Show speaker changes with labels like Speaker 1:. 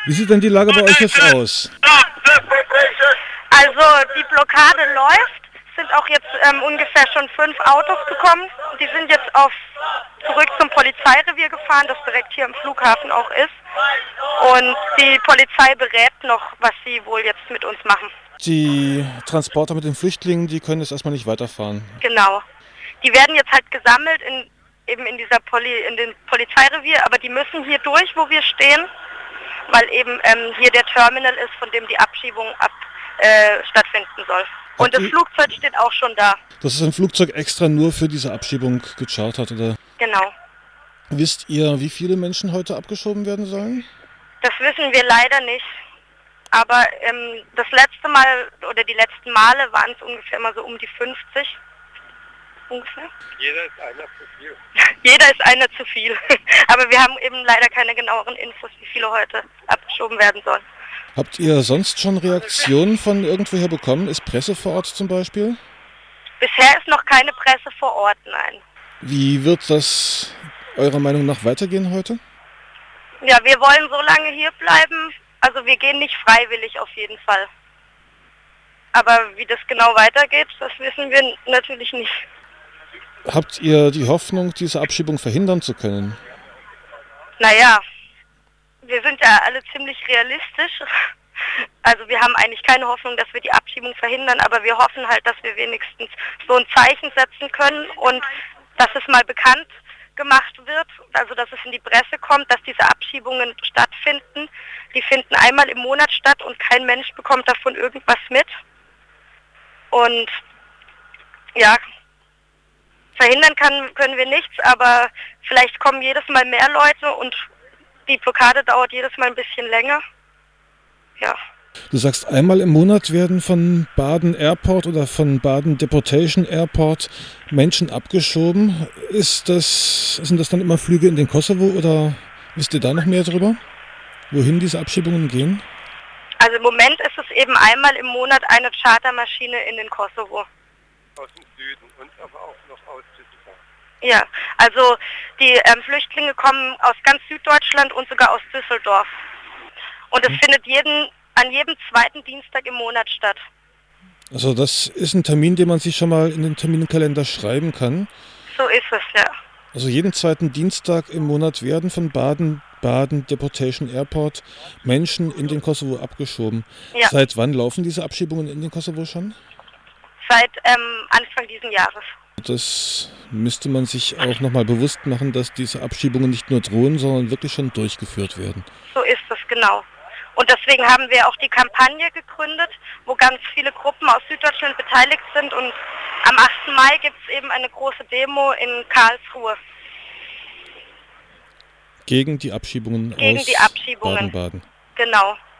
Speaker 1: Wie sieht denn die Lage bei euch jetzt aus?
Speaker 2: Also die Blockade läuft, sind auch jetzt ungefähr schon 5 Autos gekommen. Die sind jetzt zurück zum Polizeirevier gefahren, das direkt hier im Flughafen auch ist. Und die Polizei berät noch, was sie wohl jetzt mit uns machen.
Speaker 1: Die Transporter mit den Flüchtlingen, die können jetzt erstmal nicht weiterfahren.
Speaker 2: Genau. Die werden jetzt halt gesammelt in den Polizeirevier, aber die müssen hier durch, wo wir stehen, weil eben hier der Terminal ist, von dem die Abschiebung stattfinden soll. Und das Flugzeug steht auch schon da.
Speaker 1: Das ist ein Flugzeug extra nur für diese Abschiebung gechartert, oder?
Speaker 2: Genau.
Speaker 1: Wisst ihr, wie viele Menschen heute abgeschoben werden sollen?
Speaker 2: Das wissen wir leider nicht. Aber das letzte Mal oder die letzten Male waren es ungefähr immer so um die 50. Ungefähr.
Speaker 3: Jeder ist einer zu viel.
Speaker 2: Jeder ist einer zu viel. Aber wir haben eben leider keine genaueren Infos, wie viele heute abgeschoben werden sollen.
Speaker 1: Habt ihr sonst schon Reaktionen von irgendwoher bekommen? Ist Presse vor Ort zum Beispiel?
Speaker 2: Bisher ist noch keine Presse vor Ort, nein.
Speaker 1: Wie wird das eurer Meinung nach weitergehen heute?
Speaker 2: Ja, wir wollen so lange hier bleiben. Also wir gehen nicht freiwillig auf jeden Fall. Aber wie das genau weitergeht, das wissen wir natürlich nicht.
Speaker 1: Habt ihr die Hoffnung, diese Abschiebung verhindern zu können?
Speaker 2: Naja, wir sind ja alle ziemlich realistisch. Also wir haben eigentlich keine Hoffnung, dass wir die Abschiebung verhindern, aber wir hoffen halt, dass wir wenigstens so ein Zeichen setzen können und dass es mal bekannt gemacht wird, also dass es in die Presse kommt, dass diese Abschiebungen stattfinden. Die finden einmal im Monat statt und kein Mensch bekommt davon irgendwas mit. Und ja, verhindern können wir nichts, aber vielleicht kommen jedes Mal mehr Leute und die Blockade dauert jedes Mal ein bisschen länger. Ja.
Speaker 1: Du sagst, einmal im Monat werden von Baden Airport oder von Baden Deportation Airport Menschen abgeschoben. Sind das dann immer Flüge in den Kosovo oder wisst ihr da noch mehr drüber? Wohin diese Abschiebungen gehen?
Speaker 2: Also im Moment ist es eben einmal im Monat eine Chartermaschine in den Kosovo.
Speaker 3: Aus dem Süden und aber auch noch aus Düsseldorf.
Speaker 2: Ja, also die Flüchtlinge kommen aus ganz Süddeutschland und sogar aus Düsseldorf. Und es findet an jedem zweiten Dienstag im Monat statt.
Speaker 1: Also das ist ein Termin, den man sich schon mal in den Terminkalender schreiben kann.
Speaker 2: So ist es, ja.
Speaker 1: Also jeden zweiten Dienstag im Monat werden von Baden Deportation Airport Menschen in den Kosovo abgeschoben.
Speaker 2: Ja.
Speaker 1: Seit wann laufen diese Abschiebungen in den Kosovo schon?
Speaker 2: Seit Anfang diesen Jahres.
Speaker 1: Das müsste man sich auch nochmal bewusst machen, dass diese Abschiebungen nicht nur drohen, sondern wirklich schon durchgeführt werden.
Speaker 2: So ist es, genau. Und deswegen haben wir auch die Kampagne gegründet, wo ganz viele Gruppen aus Süddeutschland beteiligt sind. Und am 8. Mai gibt es eben eine große Demo in Karlsruhe.
Speaker 1: Gegen die Abschiebungen aus
Speaker 2: Baden-Baden. Genau.